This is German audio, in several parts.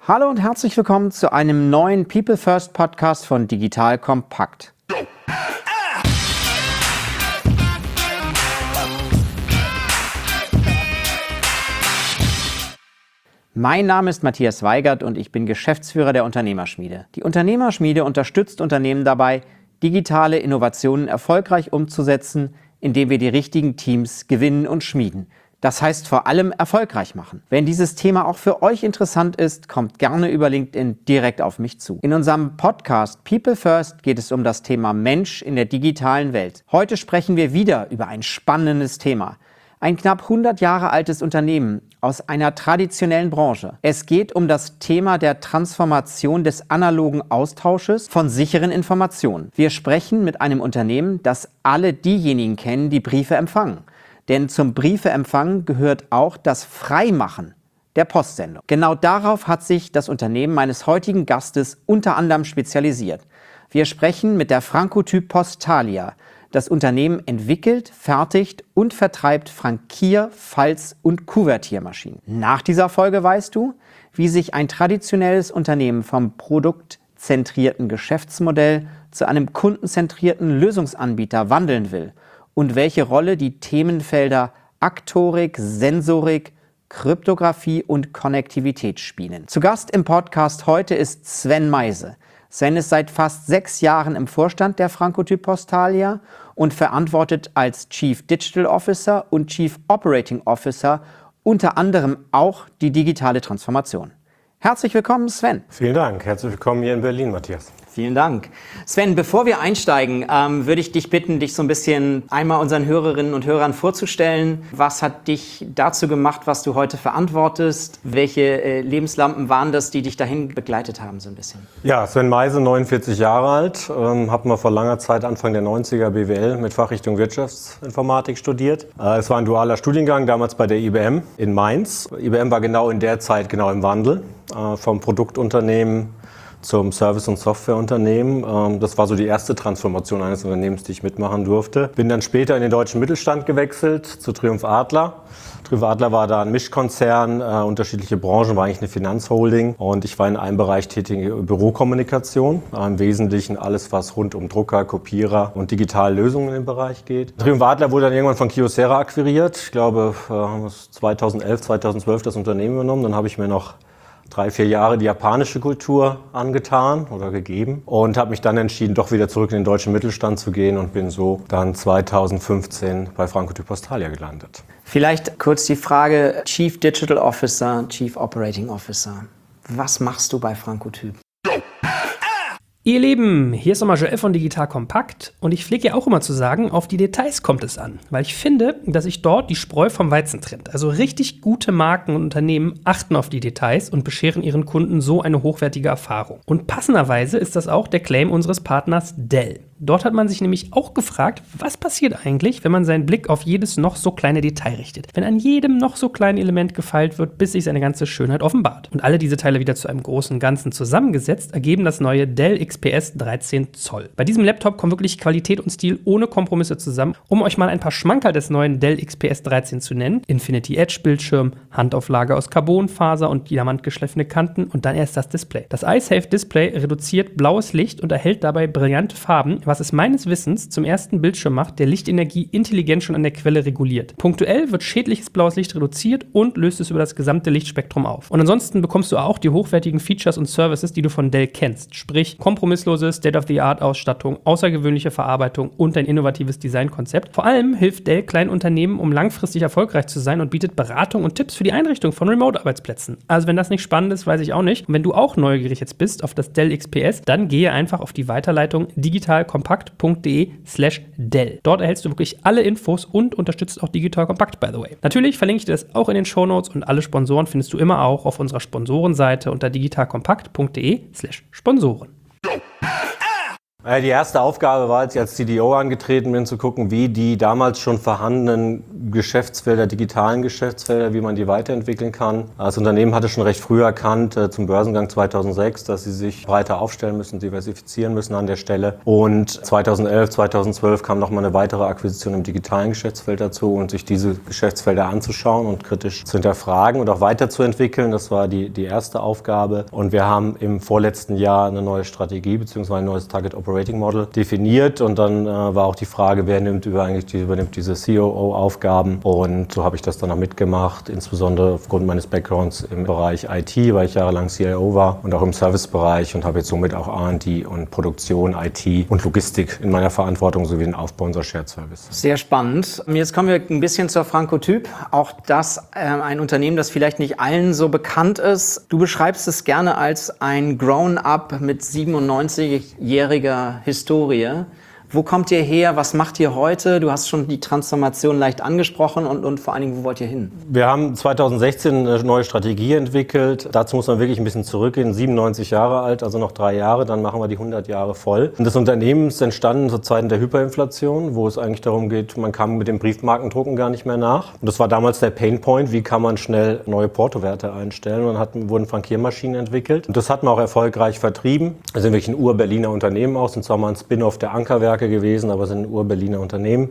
Hallo und herzlich willkommen zu einem neuen People First Podcast von Digital Kompakt. Mein Name ist Matthias Weigert und ich bin Geschäftsführer der Unternehmerschmiede. Die Unternehmerschmiede unterstützt Unternehmen dabei, digitale Innovationen erfolgreich umzusetzen, indem wir die richtigen Teams gewinnen und schmieden. Das heißt vor allem erfolgreich machen. Wenn dieses Thema auch für euch interessant ist, kommt gerne über LinkedIn direkt auf mich zu. In unserem Podcast People First geht es um das Thema Mensch in der digitalen Welt. Heute sprechen wir wieder über ein spannendes Thema. Ein knapp 100 Jahre altes Unternehmen aus einer traditionellen Branche. Es geht um das Thema der Transformation des analogen Austausches von sicheren Informationen. Wir sprechen mit einem Unternehmen, das alle diejenigen kennen, die Briefe empfangen. Denn zum Briefeempfang gehört auch das Freimachen der Postsendung. Genau darauf hat sich das Unternehmen meines heutigen Gastes unter anderem spezialisiert. Wir sprechen mit der Frankotyp Postalia. Das Unternehmen entwickelt, fertigt und vertreibt Frankier-, Falz- und Kuvertiermaschinen. Nach dieser Folge weißt du, wie sich ein traditionelles Unternehmen vom produktzentrierten Geschäftsmodell zu einem kundenzentrierten Lösungsanbieter wandeln will und welche Rolle die Themenfelder Aktorik, Sensorik, Kryptographie und Konnektivität spielen. Zu Gast im Podcast heute ist Sven Meise. Sven ist seit fast 6 Jahren im Vorstand der Frankotyp Postalia und verantwortet als Chief Digital Officer und Chief Operating Officer unter anderem auch die digitale Transformation. Herzlich willkommen, Sven. Vielen Dank. Herzlich willkommen hier in Berlin, Matthias. Vielen Dank. Sven, bevor wir einsteigen, würde ich dich bitten, dich so ein bisschen einmal unseren Hörerinnen und Hörern vorzustellen. Was hat dich dazu gemacht, was du heute verantwortest? Welche Lebenslampen waren das, die dich dahin begleitet haben, so ein bisschen? Ja, Sven Meise, 49 Jahre alt, habe mal vor langer Zeit, Anfang der 90er, BWL mit Fachrichtung Wirtschaftsinformatik studiert. Es war ein dualer Studiengang, damals bei der IBM in Mainz. IBM war genau in der Zeit im Wandel, vom Produktunternehmen zum Service- und Softwareunternehmen. Das war so die erste Transformation eines Unternehmens, die ich mitmachen durfte. Bin dann später in den deutschen Mittelstand gewechselt, zu Triumph Adler. Triumph Adler war da ein Mischkonzern, unterschiedliche Branchen, war eigentlich eine Finanzholding. Und ich war in einem Bereich tätig, Bürokommunikation. Im Wesentlichen alles, was rund um Drucker, Kopierer und digitale Lösungen im Bereich geht. Triumph Adler wurde dann irgendwann von Kyocera akquiriert. Ich glaube, 2011, 2012 das Unternehmen übernommen. Dann habe ich mir noch 3-4 Jahre die japanische Kultur angetan oder gegeben und habe mich dann entschieden, doch wieder zurück in den deutschen Mittelstand zu gehen und bin so dann 2015 bei Frankotyp Postalia gelandet. Vielleicht kurz die Frage, Chief Digital Officer, Chief Operating Officer. Was machst du bei Frankotyp? Ihr Lieben, hier ist nochmal Joel von Digital Kompakt und ich pflege ja auch immer zu sagen, auf die Details kommt es an, weil ich finde, dass sich dort die Spreu vom Weizen trennt. Also richtig gute Marken und Unternehmen achten auf die Details und bescheren ihren Kunden so eine hochwertige Erfahrung. Und passenderweise ist das auch der Claim unseres Partners Dell. Dort hat man sich nämlich auch gefragt, was passiert eigentlich, wenn man seinen Blick auf jedes noch so kleine Detail richtet. Wenn an jedem noch so kleinen Element gefeilt wird, bis sich seine ganze Schönheit offenbart. Und alle diese Teile wieder zu einem großen Ganzen zusammengesetzt, ergeben das neue Dell XPS 13 Zoll. Bei diesem Laptop kommen wirklich Qualität und Stil ohne Kompromisse zusammen. Um euch mal ein paar Schmankerl des neuen Dell XPS 13 zu nennen: Infinity Edge Bildschirm, Handauflage aus Carbonfaser und diamantgeschliffene Kanten und dann erst das Display. Das iSafe Display reduziert blaues Licht und erhält dabei brillante Farben, was es meines Wissens zum ersten Bildschirm macht, der Lichtenergie intelligent schon an der Quelle reguliert. Punktuell wird schädliches blaues Licht reduziert und löst es über das gesamte Lichtspektrum auf. Und ansonsten bekommst du auch die hochwertigen Features und Services, die du von Dell kennst, sprich kompromisslose State-of-the-Art-Ausstattung, außergewöhnliche Verarbeitung und ein innovatives Designkonzept. Vor allem hilft Dell kleinen Unternehmen, um langfristig erfolgreich zu sein und bietet Beratung und Tipps für die Einrichtung von Remote-Arbeitsplätzen. Also wenn das nicht spannend ist, weiß ich auch nicht. Und wenn du auch neugierig jetzt bist auf das Dell XPS, dann gehe einfach auf die Weiterleitung digitalkompakt.de/Dell. Dort erhältst du wirklich alle Infos und unterstützt auch Digital Kompakt, by the way. Natürlich verlinke ich dir das auch in den Shownotes und alle Sponsoren findest du immer auch auf unserer Sponsorenseite unter digitalkompakt.de/Sponsoren. Die erste Aufgabe war, als ich als CDO angetreten bin, zu gucken, wie die damals schon vorhandenen Geschäftsfelder, digitalen Geschäftsfelder, wie man die weiterentwickeln kann. Das Unternehmen hatte schon recht früh erkannt, zum Börsengang 2006, dass sie sich breiter aufstellen müssen, diversifizieren müssen an der Stelle. Und 2011, 2012 kam nochmal eine weitere Akquisition im digitalen Geschäftsfeld dazu und sich diese Geschäftsfelder anzuschauen und kritisch zu hinterfragen und auch weiterzuentwickeln. Das war die erste Aufgabe. Und wir haben im vorletzten Jahr eine neue Strategie bzw. ein neues Target Operating Model definiert. Und dann war auch die Frage, wer übernimmt diese COO-Aufgaben. Und so habe ich das dann auch mitgemacht, insbesondere aufgrund meines Backgrounds im Bereich IT, weil ich jahrelang CIO war und auch im Servicebereich und habe jetzt somit auch R&D und Produktion, IT und Logistik in meiner Verantwortung sowie den Aufbau unserer Shared Service. Sehr spannend. Jetzt kommen wir ein bisschen zur Frankotyp. Auch das ein Unternehmen, das vielleicht nicht allen so bekannt ist. Du beschreibst es gerne als ein Grown-up mit 97-jähriger Historie. Wo kommt ihr her? Was macht ihr heute? Du hast schon die Transformation leicht angesprochen und vor allen Dingen, wo wollt ihr hin? Wir haben 2016 eine neue Strategie entwickelt. Dazu muss man wirklich ein bisschen zurückgehen. 97 Jahre alt, also noch 3 Jahre, dann machen wir die 100 Jahre voll. Und das Unternehmen ist entstanden zu Zeiten der Hyperinflation, wo es eigentlich darum geht, man kam mit dem Briefmarkendrucken gar nicht mehr nach. Und das war damals der Painpoint, wie kann man schnell neue Portowerte einstellen. Und dann wurden Frankiermaschinen entwickelt. Und das hat man auch erfolgreich vertrieben. Wir sind wirklich ein Ur-Berliner Unternehmen aus, und zwar mal ein Spin-off der Ankerwerke gewesen, aber sind ein Ur-Berliner Unternehmen.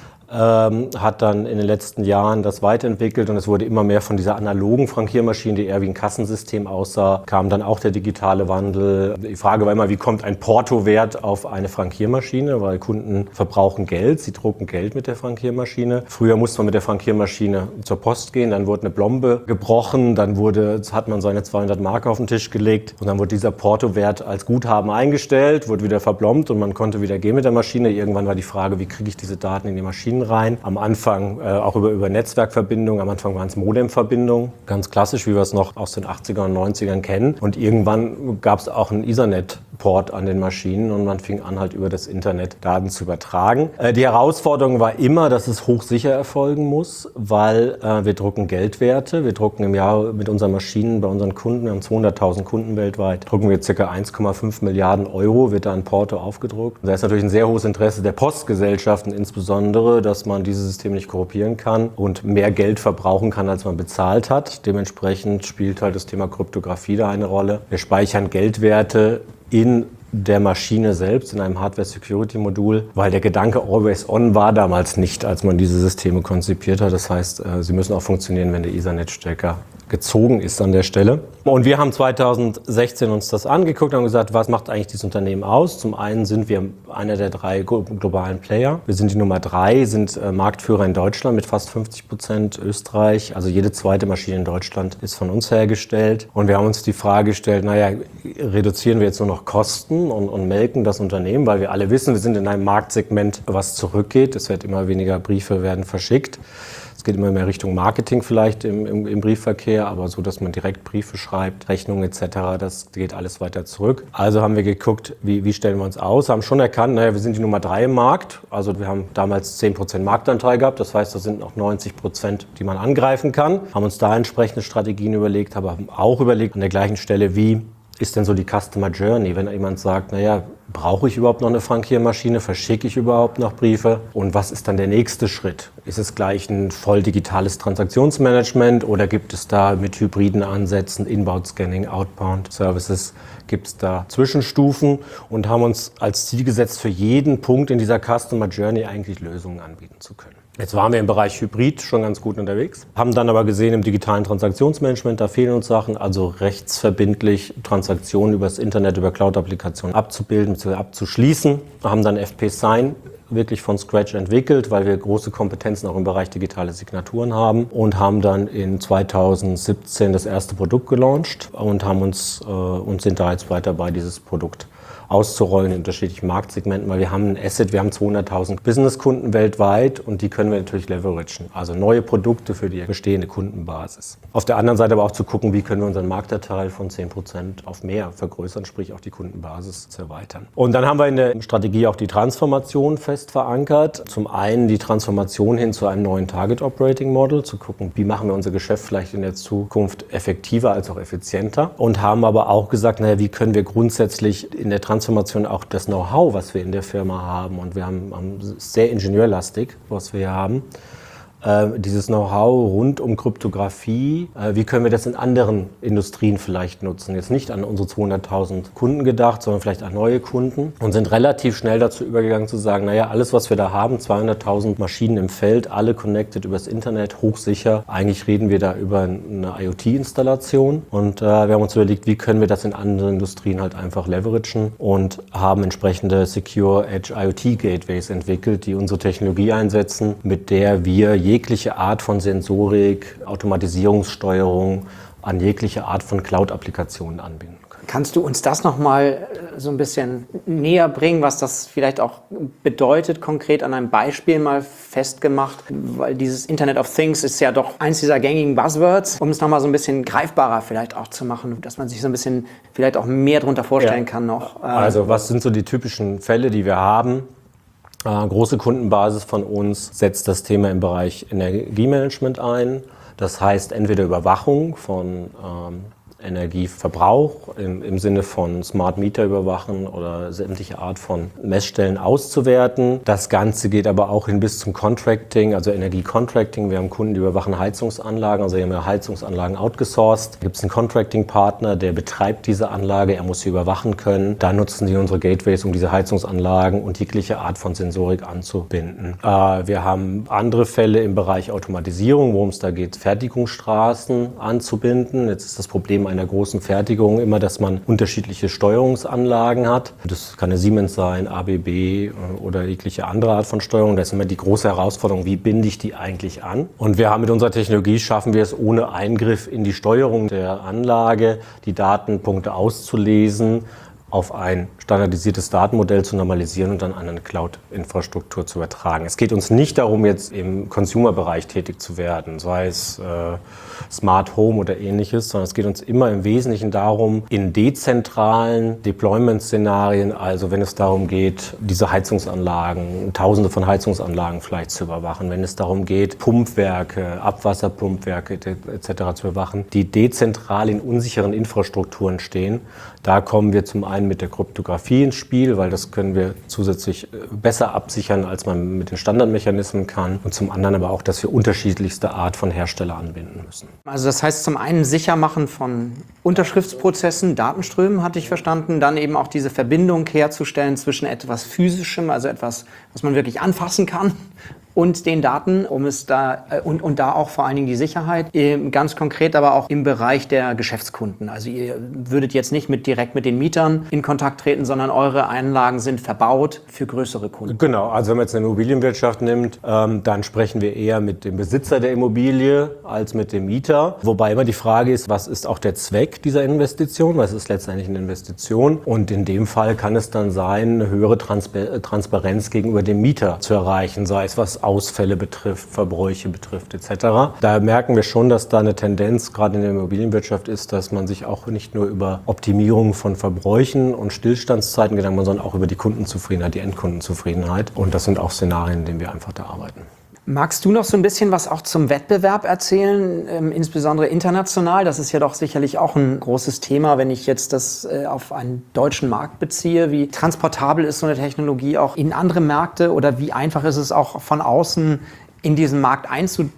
Hat dann in den letzten Jahren das weiterentwickelt und es wurde immer mehr von dieser analogen Frankiermaschine, die eher wie ein Kassensystem aussah, kam dann auch der digitale Wandel. Die Frage war immer, wie kommt ein Portowert auf eine Frankiermaschine, weil Kunden verbrauchen Geld, sie drucken Geld mit der Frankiermaschine. Früher musste man mit der Frankiermaschine zur Post gehen, dann wurde eine Plombe gebrochen, dann hat man seine 200 Mark auf den Tisch gelegt und dann wurde dieser Portowert als Guthaben eingestellt, wurde wieder verplombt und man konnte wieder gehen mit der Maschine. Irgendwann war die Frage, wie kriege ich diese Daten in die Maschine rein. Am Anfang auch über Netzwerkverbindungen, am Anfang waren es Modemverbindungen, ganz klassisch, wie wir es noch aus den 80er und 90ern kennen. Und irgendwann gab es auch einen Ethernet-Port an den Maschinen und man fing an, halt über das Internet Daten zu übertragen. Die Herausforderung war immer, dass es hochsicher erfolgen muss, weil wir drucken Geldwerte. Wir drucken im Jahr mit unseren Maschinen bei unseren Kunden, wir haben 200.000 Kunden weltweit, drucken wir ca. 1,5 Milliarden Euro, wird da ein Porto aufgedruckt. Da ist natürlich ein sehr hohes Interesse der Postgesellschaften insbesondere, dass man dieses System nicht korrumpieren kann und mehr Geld verbrauchen kann, als man bezahlt hat. Dementsprechend spielt halt das Thema Kryptographie da eine Rolle. Wir speichern Geldwerte in der Maschine selbst, in einem Hardware-Security-Modul, weil der Gedanke Always On war damals nicht, als man diese Systeme konzipiert hat. Das heißt, sie müssen auch funktionieren, wenn der Ethernet-Stecker gezogen ist an der Stelle. Und wir haben 2016 uns das angeguckt und haben gesagt, was macht eigentlich dieses Unternehmen aus? Zum einen sind wir einer der 3 globalen Player. Wir sind die Nummer 3, sind Marktführer in Deutschland mit fast 50%, Österreich. Also jede zweite Maschine in Deutschland ist von uns hergestellt. Und wir haben uns die Frage gestellt, reduzieren wir jetzt nur noch Kosten und melken das Unternehmen, weil wir alle wissen, wir sind in einem Marktsegment, was zurückgeht. Es wird immer weniger Briefe werden verschickt. Es geht immer mehr Richtung Marketing vielleicht im Briefverkehr, aber so, dass man direkt Briefe schreibt, Rechnungen etc., das geht alles weiter zurück. Also haben wir geguckt, wie stellen wir uns aus, haben schon erkannt, wir sind die Nummer 3 im Markt. Also wir haben damals 10% Marktanteil gehabt, das heißt, das sind noch 90%, die man angreifen kann. Haben uns da entsprechende Strategien überlegt, aber haben auch überlegt an der gleichen Stelle, wie ist denn so die Customer Journey, wenn jemand sagt, brauche ich überhaupt noch eine Frankiermaschine, verschicke ich überhaupt noch Briefe und was ist dann der nächste Schritt? Ist es gleich ein voll digitales Transaktionsmanagement oder gibt es da mit hybriden Ansätzen, Inbound Scanning, Outbound Services, gibt es da Zwischenstufen und haben uns als Ziel gesetzt, für jeden Punkt in dieser Customer Journey eigentlich Lösungen anbieten zu können. Jetzt waren wir im Bereich Hybrid schon ganz gut unterwegs, haben dann aber gesehen, im digitalen Transaktionsmanagement, da fehlen uns Sachen, also rechtsverbindlich Transaktionen übers Internet, über Cloud-Applikationen abzubilden bzw. abzuschließen. Haben dann FP Sign wirklich von Scratch entwickelt, weil wir große Kompetenzen auch im Bereich digitale Signaturen haben und haben dann in 2017 das erste Produkt gelauncht und sind da jetzt weiter bei, dieses Produkt auszurollen in unterschiedlichen Marktsegmenten, weil wir haben ein Asset, wir haben 200.000 Businesskunden weltweit und die können wir natürlich leveragen, also neue Produkte für die bestehende Kundenbasis. Auf der anderen Seite aber auch zu gucken, wie können wir unseren Marktanteil von 10% auf mehr vergrößern, sprich auch die Kundenbasis zu erweitern. Und dann haben wir in der Strategie auch die Transformation fest verankert. Zum einen die Transformation hin zu einem neuen Target Operating Model, zu gucken, wie machen wir unser Geschäft vielleicht in der Zukunft effektiver als auch effizienter und haben aber auch gesagt, wie können wir grundsätzlich in der Transformation auch das Know-how, was wir in der Firma haben. Und wir haben sehr ingenieurlastig, was wir hier haben. Dieses Know-how rund um Kryptographie, wie können wir das in anderen Industrien vielleicht nutzen? Jetzt nicht an unsere 200.000 Kunden gedacht, sondern vielleicht an neue Kunden und sind relativ schnell dazu übergegangen zu sagen, naja, alles, was wir da haben, 200.000 Maschinen im Feld, alle connected übers Internet, hochsicher. Eigentlich reden wir da über eine IoT-Installation und wir haben uns überlegt, wie können wir das in anderen Industrien halt einfach leveragen und haben entsprechende Secure Edge IoT Gateways entwickelt, die unsere Technologie einsetzen, mit der wir jegliche Art von Sensorik, Automatisierungssteuerung an jegliche Art von Cloud-Applikationen anbinden können. Kannst du uns das nochmal so ein bisschen näher bringen, was das vielleicht auch bedeutet, konkret an einem Beispiel mal festgemacht? Weil dieses Internet of Things ist ja doch eins dieser gängigen Buzzwords, um es nochmal so ein bisschen greifbarer vielleicht auch zu machen, dass man sich so ein bisschen vielleicht auch mehr darunter vorstellen kann noch. Also was sind so die typischen Fälle, die wir haben? Große Kundenbasis von uns setzt das Thema im Bereich Energiemanagement ein. Das heißt entweder Überwachung von Energieverbrauch im Sinne von Smart Meter überwachen oder sämtliche Art von Messstellen auszuwerten. Das Ganze geht aber auch hin bis zum Contracting, also Energiecontracting. Wir haben Kunden, die überwachen Heizungsanlagen, also wir haben ja Heizungsanlagen outgesourced. Da gibt es einen Contracting-Partner, der betreibt diese Anlage, er muss sie überwachen können. Da nutzen sie unsere Gateways, um diese Heizungsanlagen und jegliche Art von Sensorik anzubinden. Wir haben andere Fälle im Bereich Automatisierung, worum es da geht, Fertigungsstraßen anzubinden. Jetzt ist das Problem einer großen Fertigung immer, dass man unterschiedliche Steuerungsanlagen hat. Das kann eine Siemens sein, ABB oder jegliche andere Art von Steuerung. Da ist immer die große Herausforderung, wie binde ich die eigentlich an? Und wir haben mit unserer Technologie, schaffen wir es ohne Eingriff in die Steuerung der Anlage, die Datenpunkte auszulesen, auf ein standardisiertes Datenmodell zu normalisieren und dann an eine Cloud-Infrastruktur zu übertragen. Es geht uns nicht darum, jetzt im Consumer-Bereich tätig zu werden, sei es Smart Home oder ähnliches, sondern es geht uns immer im Wesentlichen darum, in dezentralen Deployment-Szenarien, also wenn es darum geht, diese Heizungsanlagen, Tausende von Heizungsanlagen vielleicht zu überwachen, wenn es darum geht, Pumpwerke, Abwasserpumpwerke etc. zu überwachen, die dezentral in unsicheren Infrastrukturen stehen. Da kommen wir zum einen mit der Kryptographie ins Spiel, weil das können wir zusätzlich besser absichern, als man mit den Standardmechanismen kann. Und zum anderen aber auch, dass wir unterschiedlichste Art von Hersteller anbinden müssen. Also das heißt zum einen Sichermachen von Unterschriftsprozessen, Datenströmen hatte ich verstanden, dann eben auch diese Verbindung herzustellen zwischen etwas Physischem, also etwas, was man wirklich anfassen kann, und den Daten, um es da und da auch vor allen Dingen die Sicherheit, ganz konkret aber auch im Bereich der Geschäftskunden. Also ihr würdet jetzt nicht direkt mit den Mietern in Kontakt treten, sondern eure Anlagen sind verbaut für größere Kunden. Genau, also wenn man jetzt eine Immobilienwirtschaft nimmt, dann sprechen wir eher mit dem Besitzer der Immobilie als mit dem Mieter. Wobei immer die Frage ist, was ist auch der Zweck dieser Investition? Was ist letztendlich eine Investition? Und in dem Fall kann es dann sein, eine höhere Transparenz gegenüber dem Mieter zu erreichen, sei es was Ausfälle betrifft, Verbräuche betrifft etc. Da merken wir schon, dass da eine Tendenz gerade in der Immobilienwirtschaft ist, dass man sich auch nicht nur über Optimierung von Verbräuchen und Stillstandszeiten Gedanken macht, sondern auch über die Kundenzufriedenheit, die Endkundenzufriedenheit. Und das sind auch Szenarien, in denen wir einfach da arbeiten. Magst du noch so ein bisschen was auch zum Wettbewerb erzählen, insbesondere international? Das ist ja doch sicherlich auch ein großes Thema, wenn ich jetzt das auf einen deutschen Markt beziehe. Wie transportabel ist so eine Technologie auch in andere Märkte oder wie einfach ist es auch von außen in diesen Markt einzutreten?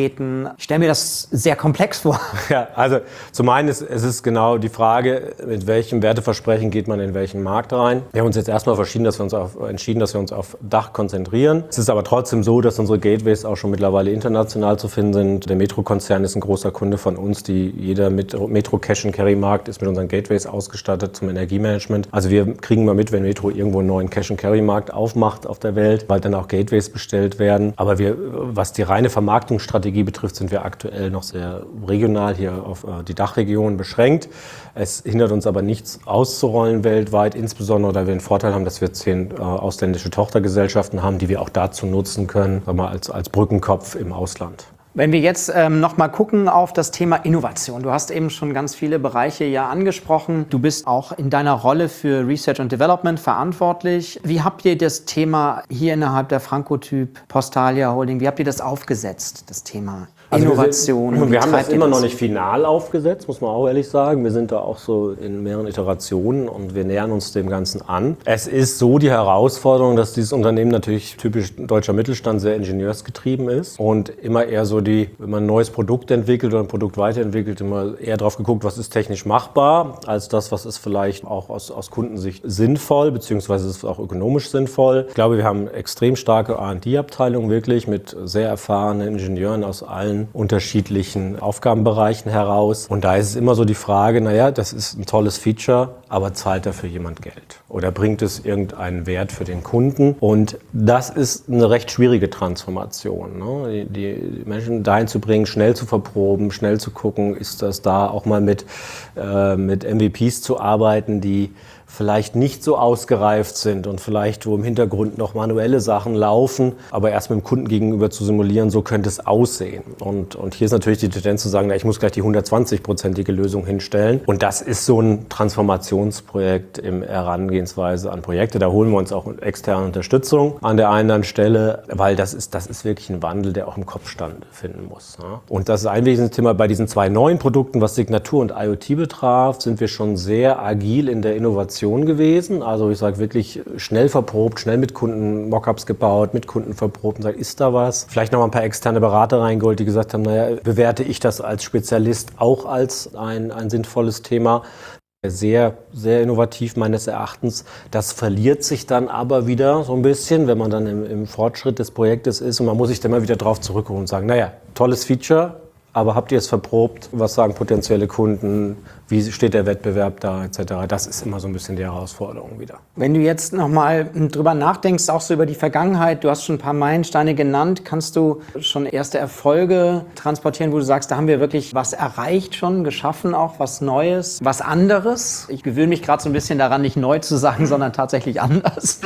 Ich stelle mir das sehr komplex vor. Ja, also zum einen es ist genau die Frage, mit welchem Werteversprechen geht man in welchen Markt rein. Wir haben uns jetzt erstmal entschieden, dass wir uns auf Dach konzentrieren. Es ist aber trotzdem so, dass unsere Gateways auch schon mittlerweile international zu finden sind. Der Metro-Konzern ist ein großer Kunde von uns. Jeder Metro-Cash-and-Carry-Markt ist mit unseren Gateways ausgestattet zum Energiemanagement. Also wir kriegen mal mit, wenn Metro irgendwo einen neuen Cash-and-Carry-Markt aufmacht auf der Welt, weil dann auch Gateways bestellt werden. Aber was die reine Vermarktungsstrategie betrifft, sind wir aktuell noch sehr regional hier auf die Dachregion beschränkt. Es hindert uns aber nichts auszurollen weltweit, insbesondere da wir den Vorteil haben, dass wir 10 ausländische Tochtergesellschaften haben, die wir auch dazu nutzen können, sagen wir mal, als Brückenkopf im Ausland. Wenn wir jetzt noch mal gucken auf das Thema Innovation. Du hast eben schon ganz viele Bereiche ja angesprochen. Du bist auch in deiner Rolle für Research and Development verantwortlich. Wie habt ihr das Thema hier innerhalb der Frankotyp Postalia Holding, wie habt ihr das aufgesetzt, das Thema? Innovation? Wir haben das immer noch nicht final aufgesetzt, muss man auch ehrlich sagen. Wir sind da auch so in mehreren Iterationen und wir nähern uns dem Ganzen an. Es ist so die Herausforderung, dass dieses Unternehmen natürlich typisch deutscher Mittelstand sehr ingenieursgetrieben ist und immer eher so wenn man ein neues Produkt entwickelt oder ein Produkt weiterentwickelt, immer eher drauf geguckt, was ist technisch machbar, als das, was ist vielleicht auch aus Kundensicht sinnvoll, beziehungsweise ist es auch ökonomisch sinnvoll. Ich glaube, wir haben extrem starke R&D-Abteilung wirklich mit sehr erfahrenen Ingenieuren aus allen unterschiedlichen Aufgabenbereichen heraus. Und da ist es immer so die Frage, naja, das ist ein tolles Feature, aber zahlt dafür jemand Geld? Oder bringt es irgendeinen Wert für den Kunden? Und das ist eine recht schwierige Transformation, ne? Die Menschen dahin zu bringen, schnell zu verproben, schnell zu gucken, ist das da auch mal mit MVPs zu arbeiten, die vielleicht nicht so ausgereift sind und vielleicht wo im Hintergrund noch manuelle Sachen laufen, aber erst mit dem Kunden gegenüber zu simulieren, so könnte es aussehen. Und hier ist natürlich die Tendenz zu sagen, na, ich muss gleich die 120-prozentige Lösung hinstellen. Und das ist so ein Transformationsprojekt im Herangehensweise an Projekte. Da holen wir uns auch externe Unterstützung an der einen oder anderen Stelle, weil das ist wirklich ein Wandel, der auch im Kopf stattfinden muss. Ja. Und das ist ein wesentliches Thema bei diesen 2 neuen Produkten, was Signatur und IoT betraf, sind wir schon sehr agil in der Innovation gewesen. Also ich sage wirklich schnell verprobt, schnell mit Kunden Mockups gebaut, mit Kunden verprobt und sagt, ist da was? Vielleicht noch mal ein paar externe Berater reingeholt, die gesagt haben, naja, bewerte ich das als Spezialist auch als ein sinnvolles Thema. Sehr, sehr innovativ meines Erachtens. Das verliert sich dann aber wieder so ein bisschen, wenn man dann im Fortschritt des Projektes ist und man muss sich dann mal wieder drauf zurückholen und sagen, naja, tolles Feature, aber habt ihr es verprobt? Was sagen potenzielle Kunden? Wie steht der Wettbewerb da etc.? Das ist immer so ein bisschen die Herausforderung wieder. Wenn du jetzt nochmal drüber nachdenkst, auch so über die Vergangenheit, du hast schon ein paar Meilensteine genannt, kannst du schon erste Erfolge transportieren, wo du sagst, da haben wir wirklich was erreicht schon, geschaffen auch, was Neues, was anderes? Ich gewöhne mich gerade so ein bisschen daran, nicht neu zu sagen, sondern tatsächlich anders.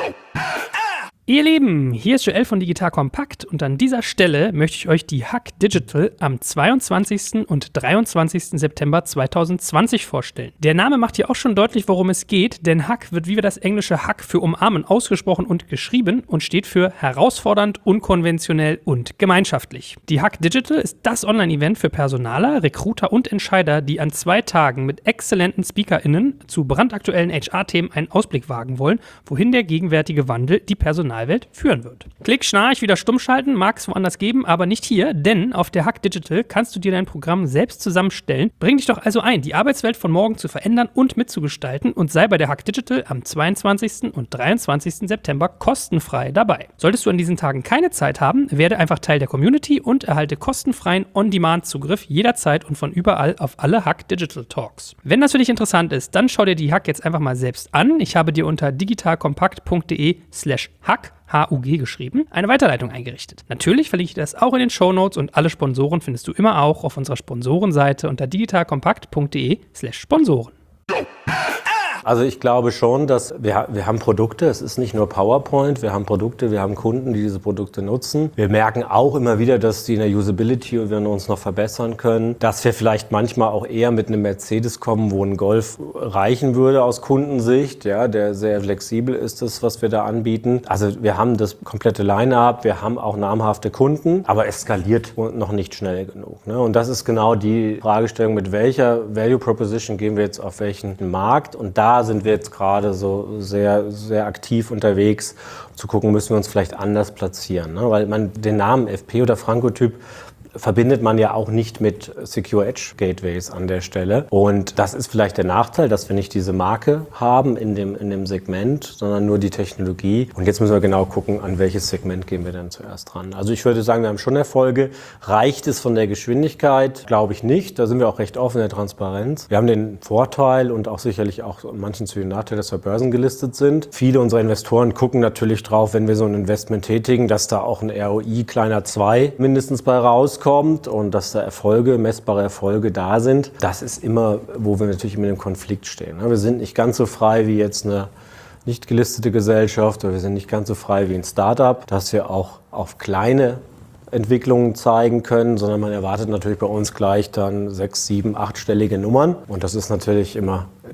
Ihr Lieben, hier ist Joel von Digital Compact und an dieser Stelle möchte ich euch die Hack Digital am 22. und 23. September 2020 vorstellen. Der Name macht hier auch schon deutlich, worum es geht, denn Hack wird wie wir das englische Hack für umarmen ausgesprochen und geschrieben und steht für herausfordernd, unkonventionell und gemeinschaftlich. Die Hack Digital ist das Online-Event für Personaler, Recruiter und Entscheider, die an 2 Tagen mit exzellenten SpeakerInnen zu brandaktuellen HR-Themen einen Ausblick wagen wollen, wohin der gegenwärtige Wandel die Personalwelt führen wird. Klick, Schnarch, wieder stumm schalten, mag es woanders geben, aber nicht hier, denn auf der Hack Digital kannst du dir dein Programm selbst zusammenstellen. Bring dich doch also ein, die Arbeitswelt von morgen zu verändern und mitzugestalten und sei bei der Hack Digital am 22. und 23. September kostenfrei dabei. Solltest du an diesen Tagen keine Zeit haben, werde einfach Teil der Community und erhalte kostenfreien On-Demand-Zugriff jederzeit und von überall auf alle Hack Digital Talks. Wenn das für dich interessant ist, dann schau dir die Hack jetzt einfach mal selbst an. Ich habe dir unter digitalkompakt.de/hack HUG geschrieben, eine Weiterleitung eingerichtet. Natürlich verlinke ich das auch in den Shownotes und alle Sponsoren findest du immer auch auf unserer Sponsorenseite unter digitalkompakt.de/Sponsoren. Also ich glaube schon, dass wir haben Produkte, es ist nicht nur PowerPoint, wir haben Produkte, wir haben Kunden, die diese Produkte nutzen. Wir merken auch immer wieder, dass die in der Usability wir uns noch verbessern können, dass wir vielleicht manchmal auch eher mit einem Mercedes kommen, wo ein Golf reichen würde aus Kundensicht, ja, der sehr flexibel ist, das, was wir da anbieten. Also wir haben das komplette Line-Up, wir haben auch namhafte Kunden, aber es skaliert noch nicht schnell genug, ne? Und das ist genau die Fragestellung, mit welcher Value Proposition gehen wir jetzt auf welchen Markt, und da sind wir jetzt gerade so sehr, sehr aktiv unterwegs, um zu gucken, müssen wir uns vielleicht anders platzieren, ne? Weil den Namen FP oder Frankotyp verbindet man ja auch nicht mit Secure Edge Gateways an der Stelle. Und das ist vielleicht der Nachteil, dass wir nicht diese Marke haben in dem Segment, sondern nur die Technologie. Und jetzt müssen wir genau gucken, an welches Segment gehen wir dann zuerst ran. Also ich würde sagen, wir haben schon Erfolge. Reicht es von der Geschwindigkeit? Glaube ich nicht. Da sind wir auch recht offen in der Transparenz. Wir haben den Vorteil und auch sicherlich auch manchen zu den Nachteil, dass wir börsengelistet sind. Viele unserer Investoren gucken natürlich drauf, wenn wir so ein Investment tätigen, dass da auch ein ROI kleiner 2 mindestens bei rauskommt und dass da messbare Erfolge da sind. Das ist immer, wo wir natürlich mit dem Konflikt stehen. Wir sind nicht ganz so frei wie jetzt eine nicht gelistete Gesellschaft, oder wir sind nicht ganz so frei wie ein Startup, dass wir auch auf kleine Entwicklungen zeigen können, sondern man erwartet natürlich bei uns gleich dann 6-, 7-, 8-stellige Nummern. Und das ist natürlich immer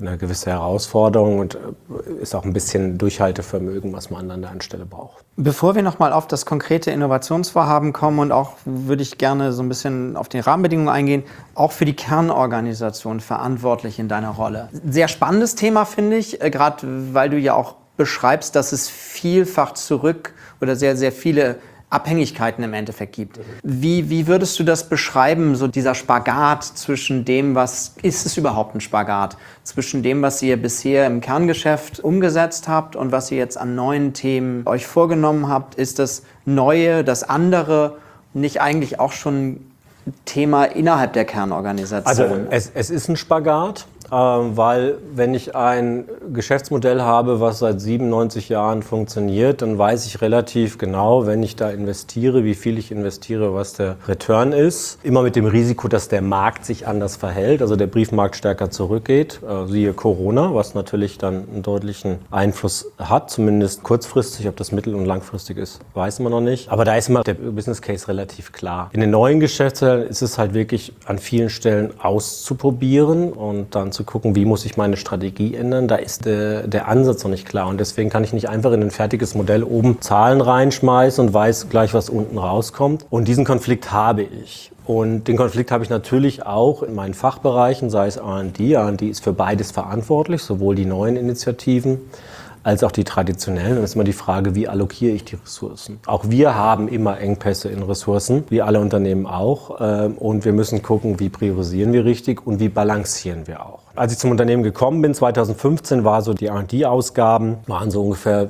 eine gewisse Herausforderung und ist auch ein bisschen Durchhaltevermögen, was man an der Stelle braucht. Bevor wir nochmal auf das konkrete Innovationsvorhaben kommen und auch würde ich gerne so ein bisschen auf die Rahmenbedingungen eingehen, auch für die Kernorganisation verantwortlich in deiner Rolle. Sehr spannendes Thema, finde ich, gerade weil du ja auch beschreibst, dass es vielfach oder sehr, sehr viele Abhängigkeiten im Endeffekt gibt. Wie würdest du das beschreiben, so dieser Spagat zwischen dem, ist es überhaupt ein Spagat, zwischen dem, was ihr bisher im Kerngeschäft umgesetzt habt und was ihr jetzt an neuen Themen euch vorgenommen habt? Ist das Neue, das andere nicht eigentlich auch schon Thema innerhalb der Kernorganisation? Also es ist ein Spagat. Weil wenn ich ein Geschäftsmodell habe, was seit 97 Jahren funktioniert, dann weiß ich relativ genau, wenn ich da investiere, wie viel ich investiere, was der Return ist. Immer mit dem Risiko, dass der Markt sich anders verhält, also der Briefmarkt stärker zurückgeht, siehe Corona, was natürlich dann einen deutlichen Einfluss hat, zumindest kurzfristig. Ob das mittel- und langfristig ist, weiß man noch nicht. Aber da ist immer der Business Case relativ klar. In den neuen Geschäftsmodellen ist es halt wirklich an vielen Stellen auszuprobieren und dann zu gucken, wie muss ich meine Strategie ändern. Da ist der Ansatz noch nicht klar und deswegen kann ich nicht einfach in ein fertiges Modell oben Zahlen reinschmeißen und weiß gleich, was unten rauskommt. Und diesen Konflikt habe ich. Und den Konflikt habe ich natürlich auch in meinen Fachbereichen, sei es R&D. R&D ist für beides verantwortlich, sowohl die neuen Initiativen als auch die traditionellen. Dann ist immer die Frage, wie allokiere ich die Ressourcen? Auch wir haben immer Engpässe in Ressourcen, wie alle Unternehmen auch. Und wir müssen gucken, wie priorisieren wir richtig und wie balancieren wir auch. Als ich zum Unternehmen gekommen bin, 2015, war so die R&D-Ausgaben, waren so ungefähr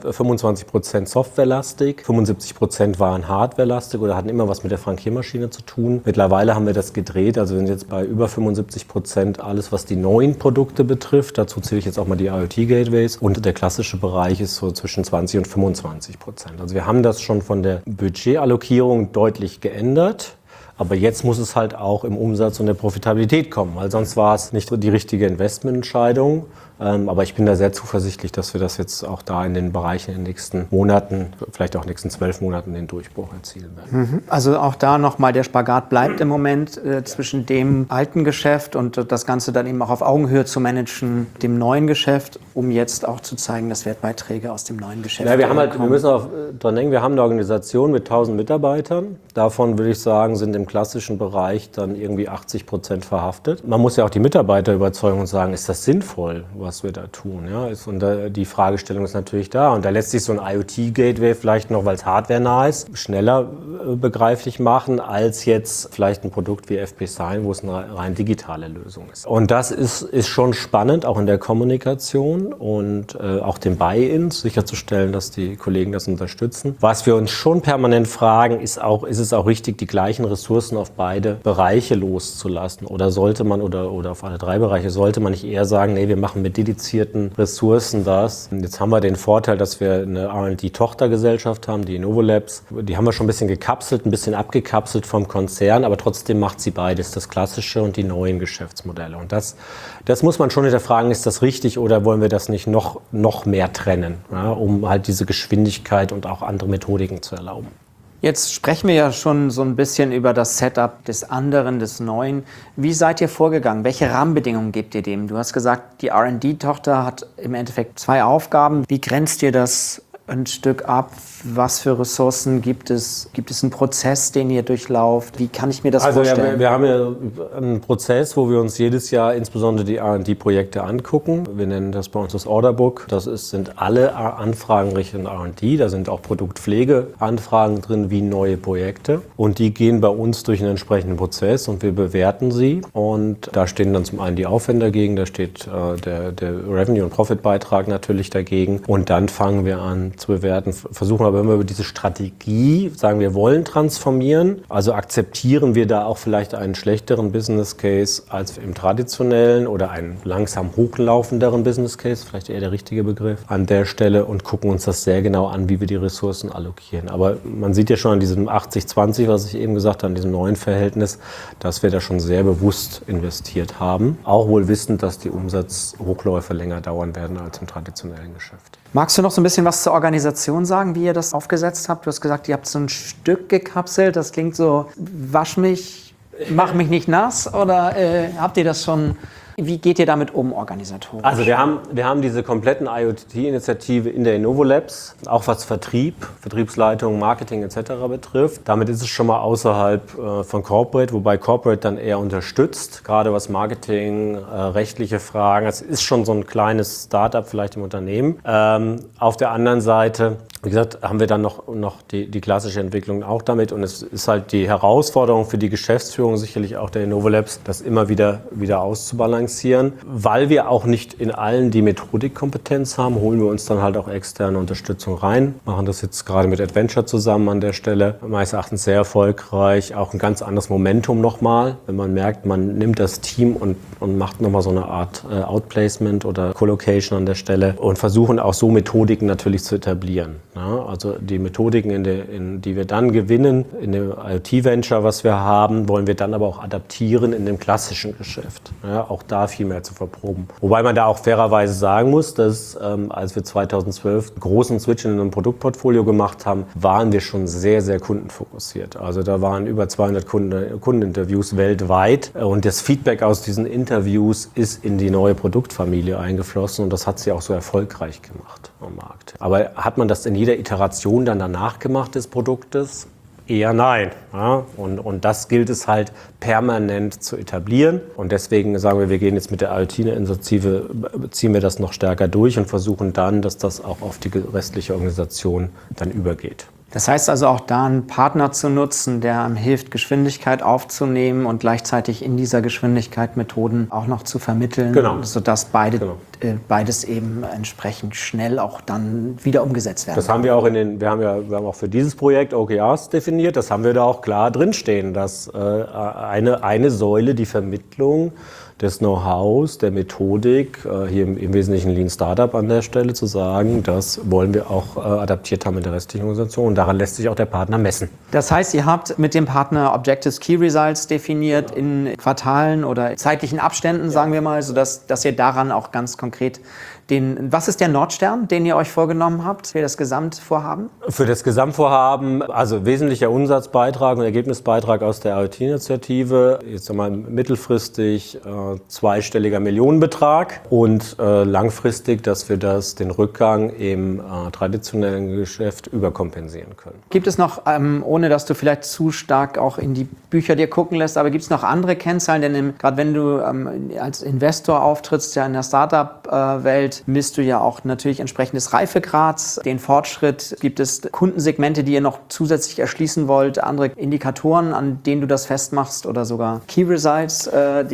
25% softwarelastig, 75% waren hardwarelastig oder hatten immer was mit der Frankiermaschine zu tun. Mittlerweile haben wir das gedreht, also wir sind jetzt bei über 75% alles, was die neuen Produkte betrifft. Dazu zähle ich jetzt auch mal die IoT-Gateways und der klassische Bereich ist so zwischen 20 und 25%. Also wir haben das schon von der Budgetallokierung deutlich geändert. Aber jetzt muss es halt auch im Umsatz und der Profitabilität kommen, weil sonst war es nicht die richtige Investmententscheidung. Aber ich bin da sehr zuversichtlich, dass wir das jetzt auch da in den Bereichen in den nächsten Monaten, vielleicht auch in den nächsten 12 Monaten den Durchbruch erzielen werden. Also auch da nochmal, der Spagat bleibt im Moment zwischen dem alten Geschäft und das Ganze dann eben auch auf Augenhöhe zu managen, dem neuen Geschäft, um jetzt auch zu zeigen, dass Wertbeiträge aus dem neuen Geschäft Ja, wir müssen auch dran denken, wir haben eine Organisation mit 1000 Mitarbeitern. Davon würde ich sagen, sind im klassischen Bereich dann irgendwie 80% verhaftet. Man muss ja auch die Mitarbeiter überzeugen und sagen, ist das sinnvoll, was wir da tun? Ja, und die Fragestellung ist natürlich da. Und da lässt sich so ein IoT-Gateway vielleicht noch, weil es hardwarenah ist, schneller begreiflich machen, als jetzt vielleicht ein Produkt wie FP-Sign, wo es eine rein digitale Lösung ist. Und das ist schon spannend, auch in der Kommunikation und auch den Buy-in sicherzustellen, dass die Kollegen das unterstützen. Was wir uns schon permanent fragen, ist es auch richtig, die gleichen Ressourcen auf beide Bereiche loszulassen? Oder sollte man, oder auf alle drei Bereiche, sollte man nicht eher sagen, nee, wir machen mit dedizierten Ressourcen das. Und jetzt haben wir den Vorteil, dass wir eine R&D-Tochtergesellschaft haben, die Innovolabs. Die haben wir schon ein bisschen gekapselt, ein bisschen abgekapselt vom Konzern, aber trotzdem macht sie beides, das klassische und die neuen Geschäftsmodelle. Und das muss man schon hinterfragen, ist das richtig oder wollen wir das nicht noch mehr trennen, ja, um halt diese Geschwindigkeit und auch andere Methodiken zu erlauben. Jetzt sprechen wir ja schon so ein bisschen über das Setup des anderen, des Neuen. Wie seid ihr vorgegangen? Welche Rahmenbedingungen gebt ihr dem? Du hast gesagt, die R&D-Tochter hat im Endeffekt 2 Aufgaben. Wie grenzt ihr das ein Stück ab? Was für Ressourcen gibt es? Gibt es einen Prozess, den ihr durchlauft? Wie kann ich mir das vorstellen? Wir haben ja einen Prozess, wo wir uns jedes Jahr insbesondere die R&D-Projekte angucken. Wir nennen das bei uns das Orderbook. Sind alle Anfragen Richtung R&D. Da sind auch Produktpflegeanfragen drin wie neue Projekte. Und die gehen bei uns durch einen entsprechenden Prozess und wir bewerten sie. Und da stehen dann zum einen die Aufwände dagegen, da steht der Revenue- und Profitbeitrag natürlich dagegen. Und dann fangen wir an zu bewerten, versuchen aber immer über diese Strategie, sagen wir wollen transformieren, also akzeptieren wir da auch vielleicht einen schlechteren Business Case als im traditionellen oder einen langsam hochlaufenderen Business Case, vielleicht eher der richtige Begriff an der Stelle und gucken uns das sehr genau an, wie wir die Ressourcen allokieren. Aber man sieht ja schon an diesem 80-20, was ich eben gesagt habe, an diesem neuen Verhältnis, dass wir da schon sehr bewusst investiert haben, auch wohl wissend, dass die Umsatzhochläufe länger dauern werden als im traditionellen Geschäft. Magst du noch so ein bisschen was zur Organisation sagen, wie ihr das aufgesetzt habt? Du hast gesagt, ihr habt so ein Stück gekapselt. Das klingt so, wasch mich, mach mich nicht nass. Oder habt ihr das schon Wie geht ihr damit um organisatorisch? Also wir haben diese kompletten IoT-Initiative in der Innovo Labs, auch was Vertrieb, Vertriebsleitung, Marketing etc. betrifft. Damit ist es schon mal außerhalb von Corporate, wobei Corporate dann eher unterstützt, gerade was Marketing, rechtliche Fragen. Es ist schon so ein kleines Startup vielleicht im Unternehmen. Auf der anderen Seite, wie gesagt, haben wir dann noch die klassische Entwicklung auch damit, und es ist halt die Herausforderung für die Geschäftsführung sicherlich auch der Innovo Labs, das immer wieder auszubalancieren. Weil wir auch nicht in allen die Methodikkompetenz haben, holen wir uns dann halt auch externe Unterstützung rein. Machen das jetzt gerade mit Adventure zusammen an der Stelle. Meines Erachtens sehr erfolgreich. Auch ein ganz anderes Momentum nochmal, wenn man merkt, man nimmt das Team und macht nochmal so eine Art Outplacement oder Collocation an der Stelle und versuchen auch so Methodiken natürlich zu etablieren. Ja, also die Methodiken, die wir dann gewinnen in dem IoT-Venture, was wir haben, wollen wir dann aber auch adaptieren in dem klassischen Geschäft. Ja, auch da viel mehr zu verproben. Wobei man da auch fairerweise sagen muss, dass als wir 2012 einen großen Switch in einem Produktportfolio gemacht haben, waren wir schon sehr, sehr kundenfokussiert. Also da waren über 200 Kundeninterviews weltweit, und das Feedback aus diesen Interviews ist in die neue Produktfamilie eingeflossen, und das hat sie auch so erfolgreich gemacht am Markt. Aber hat man das in jeder Iteration dann danach gemacht des Produktes? Eher nein. Ja? Und das gilt es halt permanent zu etablieren. Und deswegen sagen wir gehen jetzt mit der IoT-Initiative, ziehen wir das noch stärker durch und versuchen dann, dass das auch auf die restliche Organisation dann übergeht. Das heißt also auch da einen Partner zu nutzen, der einem hilft, Geschwindigkeit aufzunehmen und gleichzeitig in dieser Geschwindigkeit Methoden auch noch zu vermitteln, sodass beides eben entsprechend schnell auch dann wieder umgesetzt werden. Das haben wir auch wir haben auch für dieses Projekt OKRs definiert, das haben wir da auch klar drinstehen, dass eine Säule die Vermittlung des Know-hows, der Methodik, hier im Wesentlichen Lean Startup an der Stelle zu sagen, das wollen wir auch adaptiert haben in der restlichen Organisation, und daran lässt sich auch der Partner messen. Das heißt, ihr habt mit dem Partner Objectives Key Results definiert in Quartalen oder zeitlichen Abständen, sagen wir mal, sodass ihr daran auch ganz konkret was ist der Nordstern, den ihr euch vorgenommen habt für das Gesamtvorhaben? Für das Gesamtvorhaben, also wesentlicher Umsatzbeitrag und Ergebnisbeitrag aus der IoT-Initiative, jetzt einmal mittelfristig zweistelliger Millionenbetrag, und langfristig, dass wir den Rückgang im traditionellen Geschäft überkompensieren können. Gibt es noch, ohne dass du vielleicht zu stark auch in die Bücher dir gucken lässt, aber gibt es noch andere Kennzahlen? Denn gerade wenn du als Investor auftrittst, ja in der Startup-Welt, misst du ja auch natürlich entsprechend des Reifegrads, den Fortschritt. Gibt es Kundensegmente, die ihr noch zusätzlich erschließen wollt, andere Indikatoren, an denen du das festmachst, oder sogar Key Results, über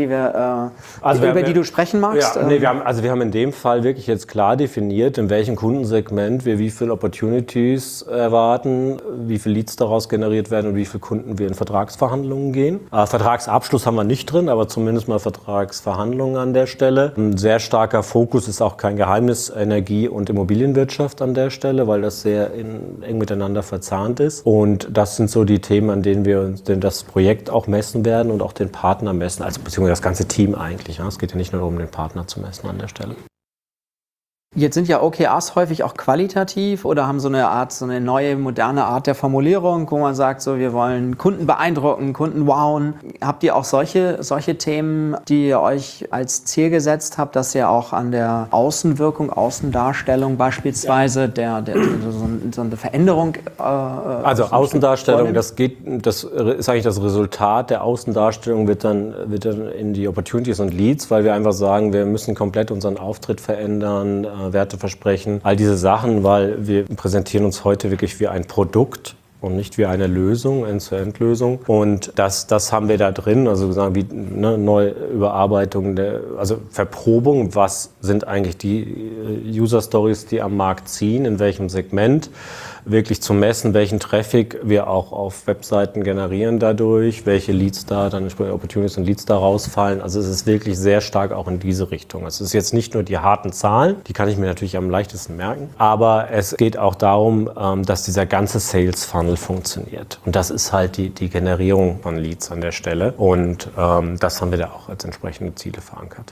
die du sprechen magst? Ja, wir haben in dem Fall wirklich jetzt klar definiert, in welchem Kundensegment wir wie viele Opportunities erwarten, wie viele Leads daraus generiert werden und wie viele Kunden wir in Vertragsverhandlungen gehen. Vertragsabschluss haben wir nicht drin, aber zumindest mal Vertragsverhandlungen an der Stelle. Ein sehr starker Fokus ist auch kein Geheimnis, Energie- und Immobilienwirtschaft an der Stelle, weil das sehr eng miteinander verzahnt ist. Und das sind so die Themen, an denen wir das Projekt auch messen werden und auch den Partner messen, also beziehungsweise das ganze Team eigentlich. Ja. Es geht ja nicht nur darum, den Partner zu messen an der Stelle. Jetzt sind ja OKRs häufig auch qualitativ oder haben so eine neue, moderne Art der Formulierung, wo man sagt, so, wir wollen Kunden beeindrucken, Kunden wowen. Habt ihr auch solche Themen, die ihr euch als Ziel gesetzt habt, dass ihr auch an der Außenwirkung, Außendarstellung beispielsweise so eine Veränderung also Außendarstellung, das ist eigentlich das Resultat der Außendarstellung, wird dann in die Opportunities und Leads, weil wir einfach sagen, wir müssen komplett unseren Auftritt verändern, Werte versprechen, all diese Sachen, weil wir präsentieren uns heute wirklich wie ein Produkt und nicht wie eine Lösung, End-to-End-Lösung. Und das haben wir da drin, also sagen wie neue Überarbeitung, also Verprobung, was sind eigentlich die User-Stories, die am Markt ziehen, in welchem Segment, wirklich zu messen, welchen Traffic wir auch auf Webseiten generieren dadurch, welche Leads da dann Opportunities und Leads da rausfallen. Also es ist wirklich sehr stark auch in diese Richtung. Es ist jetzt nicht nur die harten Zahlen, die kann ich mir natürlich am leichtesten merken, aber es geht auch darum, dass dieser ganze Sales Funnel funktioniert. Und das ist halt die Generierung von Leads an der Stelle. Und das haben wir da auch als entsprechende Ziele verankert.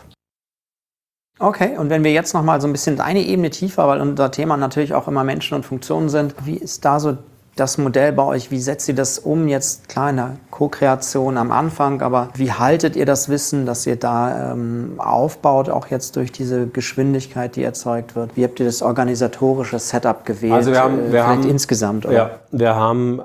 Okay, und wenn wir jetzt nochmal so ein bisschen eine Ebene tiefer, weil unser Thema natürlich auch immer Menschen und Funktionen sind, wie ist da so das Modell bei euch? Wie setzt ihr das um? Jetzt klar in der Co-Kreation am Anfang, aber wie haltet ihr das Wissen, das ihr da aufbaut, auch jetzt durch diese Geschwindigkeit, die erzeugt wird? Wie habt ihr das organisatorische Setup gewählt? Also wir haben insgesamt, oder? Ja, wir haben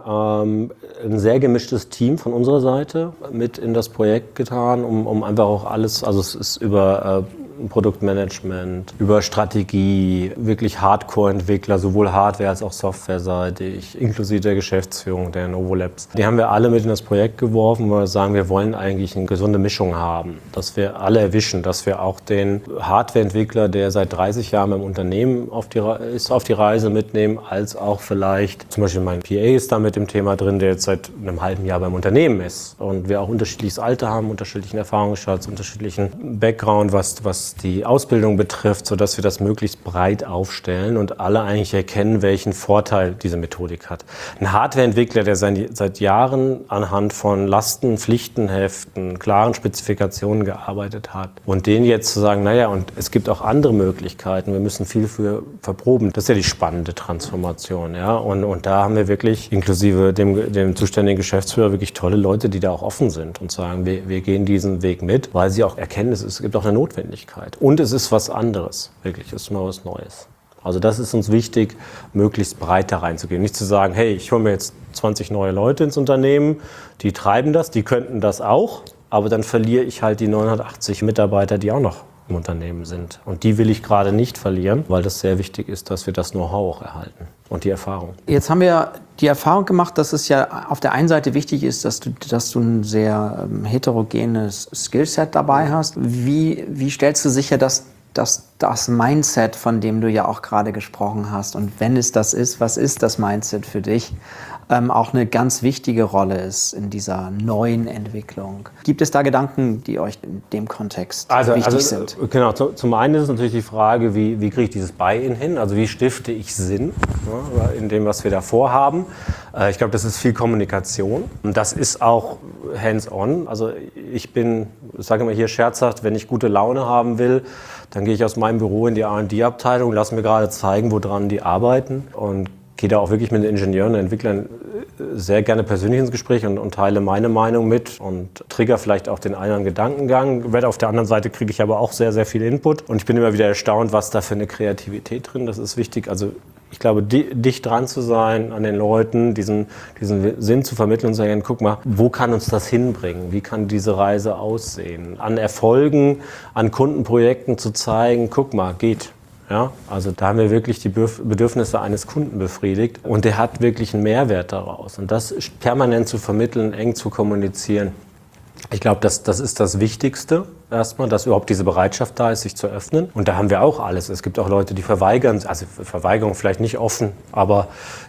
ein sehr gemischtes Team von unserer Seite mit in das Projekt getan, um einfach auch alles, also es ist über Produktmanagement, über Strategie, wirklich Hardcore-Entwickler, sowohl Hardware- als auch Softwareseitig, inklusive der Geschäftsführung der Novolabs. Die haben wir alle mit in das Projekt geworfen, weil wir sagen, wir wollen eigentlich eine gesunde Mischung haben, dass wir alle erwischen, dass wir auch den Hardware-Entwickler, der seit 30 Jahren im Unternehmen auf die Reise mitnehmen, als auch vielleicht, zum Beispiel mein PA ist da mit dem Thema drin, der jetzt seit einem halben Jahr beim Unternehmen ist und wir auch unterschiedliches Alter haben, unterschiedlichen Erfahrungsschatz, unterschiedlichen Background, was die Ausbildung betrifft, sodass wir das möglichst breit aufstellen und alle eigentlich erkennen, welchen Vorteil diese Methodik hat. Ein Hardwareentwickler, der seit Jahren anhand von Lasten, Pflichtenheften, klaren Spezifikationen gearbeitet hat und denen jetzt zu sagen, naja, und es gibt auch andere Möglichkeiten, wir müssen viel für verproben, das ist ja die spannende Transformation. Ja? Und da haben wir wirklich, inklusive dem zuständigen Geschäftsführer, wirklich tolle Leute, die da auch offen sind und sagen, wir gehen diesen Weg mit, weil sie auch erkennen, es gibt auch eine Notwendigkeit. Und es ist was anderes, wirklich, es ist mal was Neues. Also das ist uns wichtig, möglichst breit da reinzugehen. Nicht zu sagen, hey, ich hole mir jetzt 20 neue Leute ins Unternehmen, die treiben das, die könnten das auch, aber dann verliere ich halt die 980 Mitarbeiter, die auch noch im Unternehmen sind. Und die will ich gerade nicht verlieren, weil das sehr wichtig ist, dass wir das Know-how auch erhalten und die Erfahrung. Jetzt haben wir die Erfahrung gemacht, dass es ja auf der einen Seite wichtig ist, dass du ein sehr heterogenes Skillset dabei hast. Wie stellst du sicher, dass das Mindset, von dem du ja auch gerade gesprochen hast, und wenn es das ist, was ist das Mindset für dich, auch eine ganz wichtige Rolle ist in dieser neuen Entwicklung? Gibt es da Gedanken, die euch in dem Kontext wichtig sind? Genau, zum einen ist es natürlich die Frage, wie kriege ich dieses Buy-in hin? Also wie stifte ich Sinn, ja, in dem, was wir da vorhaben? Ich glaube, das ist viel Kommunikation. Und das ist auch hands-on. Also ich sage immer hier scherzhaft, wenn ich gute Laune haben will, dann gehe ich aus meinem Büro in die R&D-Abteilung, lasse mir gerade zeigen, woran die arbeiten und gehe da auch wirklich mit den Ingenieuren und Entwicklern sehr gerne persönlich ins Gespräch und teile meine Meinung mit und trigger vielleicht auch den einen Gedankengang. Auf der anderen Seite kriege ich aber auch sehr, sehr viel Input und ich bin immer wieder erstaunt, was da für eine Kreativität drin ist. Das ist wichtig. Also ich glaube, dicht dran zu sein an den Leuten, diesen Sinn zu vermitteln und zu sagen, guck mal, wo kann uns das hinbringen? Wie kann diese Reise aussehen? An Erfolgen, an Kundenprojekten zu zeigen, guck mal, geht. Ja, also da haben wir wirklich die Bedürfnisse eines Kunden befriedigt und der hat wirklich einen Mehrwert daraus. Und das permanent zu vermitteln, eng zu kommunizieren, ich glaube, das ist das Wichtigste erstmal, dass überhaupt diese Bereitschaft da ist, sich zu öffnen. Und da haben wir auch alles. Es gibt auch Leute, die verweigern, also Verweigerung vielleicht nicht offen, aber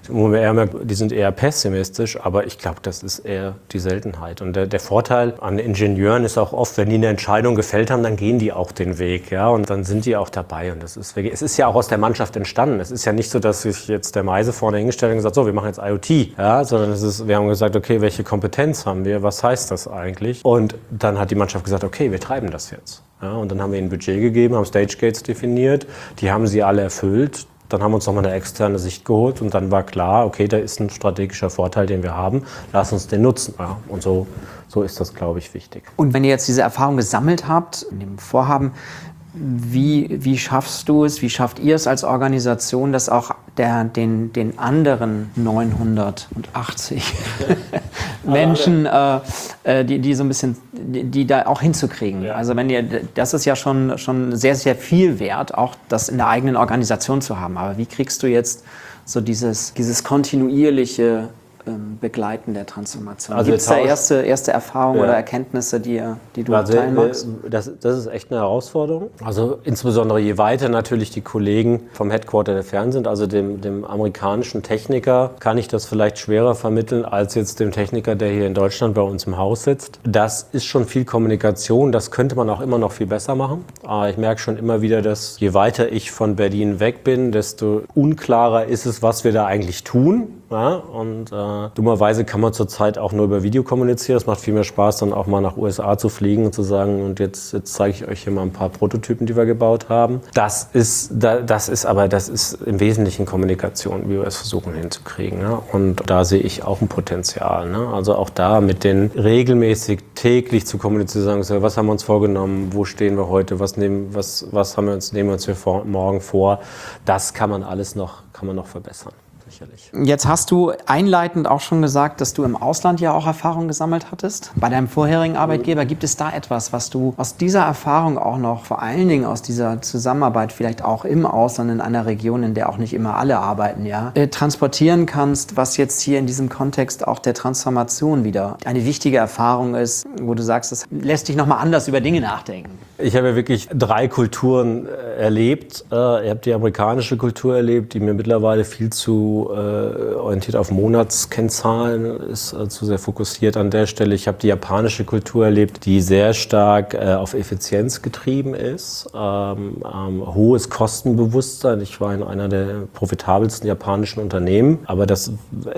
die sind eher pessimistisch. Aber ich glaube, das ist eher die Seltenheit. Und der Vorteil an Ingenieuren ist auch oft, wenn die eine Entscheidung gefällt haben, dann gehen die auch den Weg. Ja? Und dann sind die auch dabei. Und es ist ja auch aus der Mannschaft entstanden. Es ist ja nicht so, dass sich jetzt der Meise vorne hingestellt hat und gesagt, so, wir machen jetzt IoT. Ja? Sondern wir haben gesagt, okay, welche Kompetenz haben wir? Was heißt das eigentlich? Und dann hat die Mannschaft gesagt, okay, wir treiben das jetzt. Ja, und dann haben wir ihnen ein Budget gegeben, haben Stage Gates definiert, die haben sie alle erfüllt. Dann haben wir uns nochmal eine externe Sicht geholt und dann war klar, okay, da ist ein strategischer Vorteil, den wir haben, lass uns den nutzen. Ja, und so ist das, glaube ich, wichtig. Und wenn ihr jetzt diese Erfahrung gesammelt habt, in dem Vorhaben, wie schaffst du es, wie schafft ihr es als Organisation, dass auch den anderen 980 Menschen, die so ein bisschen, die da auch hinzukriegen? Ja. Also das ist ja schon sehr, sehr viel wert, auch das in der eigenen Organisation zu haben. Aber wie kriegst du jetzt so dieses kontinuierliche Begleiten der Transformation? Also gibt es da erste Erfahrungen oder Erkenntnisse, die du teilen magst? Das ist echt eine Herausforderung. Also insbesondere je weiter natürlich die Kollegen vom Headquarter entfernt sind, also dem amerikanischen Techniker, kann ich das vielleicht schwerer vermitteln als jetzt dem Techniker, der hier in Deutschland bei uns im Haus sitzt. Das ist schon viel Kommunikation, das könnte man auch immer noch viel besser machen. Aber ich merke schon immer wieder, dass je weiter ich von Berlin weg bin, desto unklarer ist es, was wir da eigentlich tun. Ja? Und dummerweise kann man zurzeit auch nur über Video kommunizieren. Es macht viel mehr Spaß, dann auch mal nach USA zu fliegen und zu sagen, und jetzt zeige ich euch hier mal ein paar Prototypen, die wir gebaut haben. Das ist im Wesentlichen Kommunikation, wie wir es versuchen hinzukriegen. Ne? Und da sehe ich auch ein Potenzial. Ne? Also auch da mit den regelmäßig täglich zu kommunizieren, sagen, was haben wir uns vorgenommen, wo stehen wir heute, nehmen wir uns für morgen vor. Das kann man alles noch verbessern. Sicherlich. Jetzt hast du einleitend auch schon gesagt, dass du im Ausland ja auch Erfahrung gesammelt hattest. Bei deinem vorherigen Arbeitgeber, gibt es da etwas, was du aus dieser Erfahrung auch noch, vor allen Dingen aus dieser Zusammenarbeit, vielleicht auch im Ausland, in einer Region, in der auch nicht immer alle arbeiten, transportieren kannst, was jetzt hier in diesem Kontext auch der Transformation wieder eine wichtige Erfahrung ist, wo du sagst, das lässt dich nochmal anders über Dinge nachdenken? Ich habe ja wirklich 3 Kulturen erlebt. Ihr habt die amerikanische Kultur erlebt, die mir mittlerweile viel zu orientiert auf Monatskennzahlen ist, zu sehr fokussiert an der Stelle. Ich habe die japanische Kultur erlebt, die sehr stark auf Effizienz getrieben ist, hohes Kostenbewusstsein. Ich war in einer der profitabelsten japanischen Unternehmen, aber das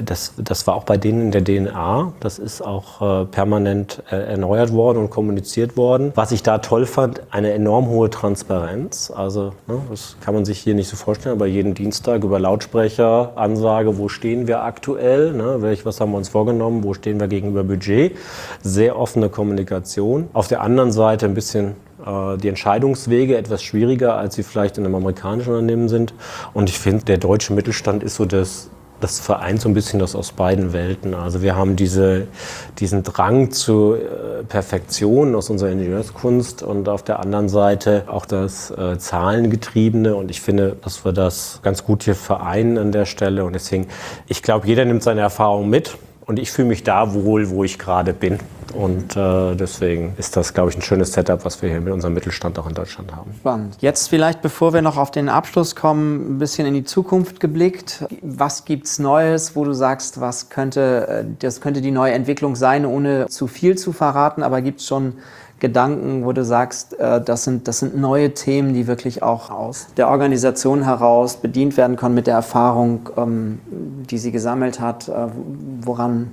war auch bei denen in der DNA. Das ist auch permanent erneuert worden und kommuniziert worden. Was ich da toll fand, eine enorm hohe Transparenz. Also das kann man sich hier nicht so vorstellen, aber jeden Dienstag über Lautsprecher, Ansage, wo stehen wir aktuell, was haben wir uns vorgenommen, wo stehen wir gegenüber Budget. Sehr offene Kommunikation. Auf der anderen Seite ein bisschen die Entscheidungswege etwas schwieriger, als sie vielleicht in einem amerikanischen Unternehmen sind. Und ich finde, der deutsche Mittelstand ist so das vereint so ein bisschen das aus beiden Welten. Also wir haben diesen Drang zur Perfektion aus unserer Ingenieurskunst und auf der anderen Seite auch das Zahlengetriebene. Und ich finde, dass wir das ganz gut hier vereinen an der Stelle. Und deswegen, ich glaube, jeder nimmt seine Erfahrung mit. Und ich fühle mich da wohl, wo ich gerade bin. Und deswegen ist das, glaube ich, ein schönes Setup, was wir hier mit unserem Mittelstand auch in Deutschland haben. Spannend. Jetzt vielleicht, bevor wir noch auf den Abschluss kommen, ein bisschen in die Zukunft geblickt. Was gibt's Neues, wo du sagst, das könnte die neue Entwicklung sein, ohne zu viel zu verraten, aber gibt's schon Gedanken, wo du sagst, das sind neue Themen, die wirklich auch aus der Organisation heraus bedient werden können mit der Erfahrung, die sie gesammelt hat, woran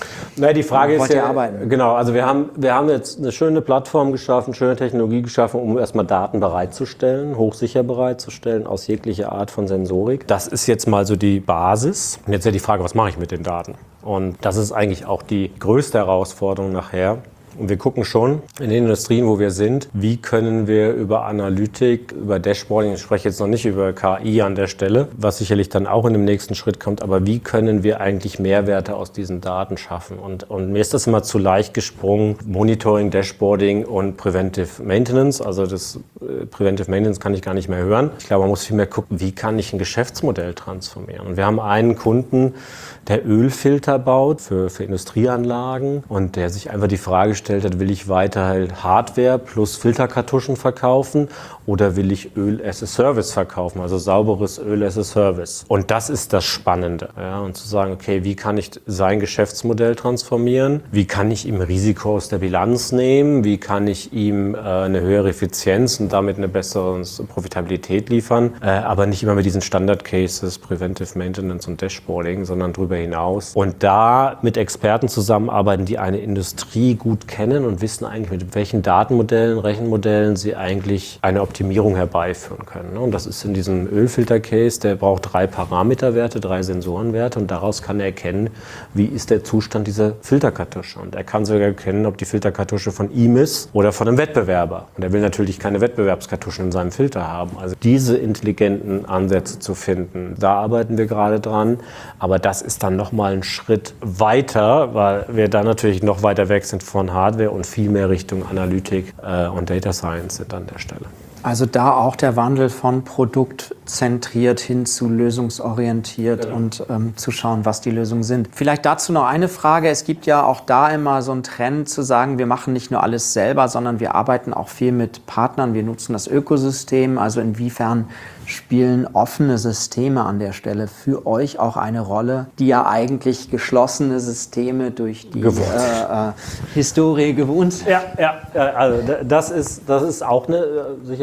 die Frage ist ja, arbeiten? Genau, also wir haben jetzt eine schöne Plattform geschaffen, schöne Technologie geschaffen, um erstmal Daten bereitzustellen, hochsicher bereitzustellen, aus jeglicher Art von Sensorik. Das ist jetzt mal so die Basis. Und jetzt ja die Frage, was mache ich mit den Daten? Und das ist eigentlich auch die größte Herausforderung nachher. Und wir gucken schon in den Industrien, wo wir sind, wie können wir über Analytik, über Dashboarding, ich spreche jetzt noch nicht über KI an der Stelle, was sicherlich dann auch in dem nächsten Schritt kommt, aber wie können wir eigentlich Mehrwerte aus diesen Daten schaffen? Und mir ist das immer zu leicht gesprungen, Monitoring, Dashboarding und Preventive Maintenance. Also das Preventive Maintenance kann ich gar nicht mehr hören. Ich glaube, man muss viel mehr gucken, wie kann ich ein Geschäftsmodell transformieren? Und wir haben einen Kunden, der Ölfilter baut für Industrieanlagen und der sich einfach die Frage stellt hat, will ich weiter Hardware plus Filterkartuschen verkaufen oder will ich Öl as a Service verkaufen, also sauberes Öl as a Service. Und das ist das Spannende. Ja, und zu sagen, okay, wie kann ich sein Geschäftsmodell transformieren? Wie kann ich ihm Risiko aus der Bilanz nehmen? Wie kann ich ihm eine höhere Effizienz und damit eine bessere Profitabilität liefern? Aber nicht immer mit diesen Standard-Cases, Preventive Maintenance und Dashboarding, sondern darüber hinaus. Und da mit Experten zusammenarbeiten, die eine Industrie gut kennen und wissen eigentlich, mit welchen Datenmodellen, Rechenmodellen sie eigentlich eine Optimierung herbeiführen können. Und das ist in diesem Ölfilter-Case, der braucht 3 Parameterwerte, 3 Sensorenwerte und daraus kann er erkennen, wie ist der Zustand dieser Filterkartusche. Und er kann sogar erkennen, ob die Filterkartusche von ihm ist oder von einem Wettbewerber. Und er will natürlich keine Wettbewerbskartuschen in seinem Filter haben. Also diese intelligenten Ansätze zu finden, da arbeiten wir gerade dran. Aber das ist dann nochmal ein Schritt weiter, weil wir dann natürlich noch weiter weg sind von Hardware und viel mehr Richtung Analytik und Data Science sind an der Stelle. Also da auch der Wandel von produktzentriert hin zu lösungsorientiert und zu schauen, was die Lösungen sind. Vielleicht dazu noch eine Frage. Es gibt ja auch da immer so einen Trend zu sagen, wir machen nicht nur alles selber, sondern wir arbeiten auch viel mit Partnern. Wir nutzen das Ökosystem. Also inwiefern spielen offene Systeme an der Stelle für euch auch eine Rolle, die ja eigentlich geschlossene Systeme durch die Historie gewohnt sind? Ja, also das ist auch sicherlich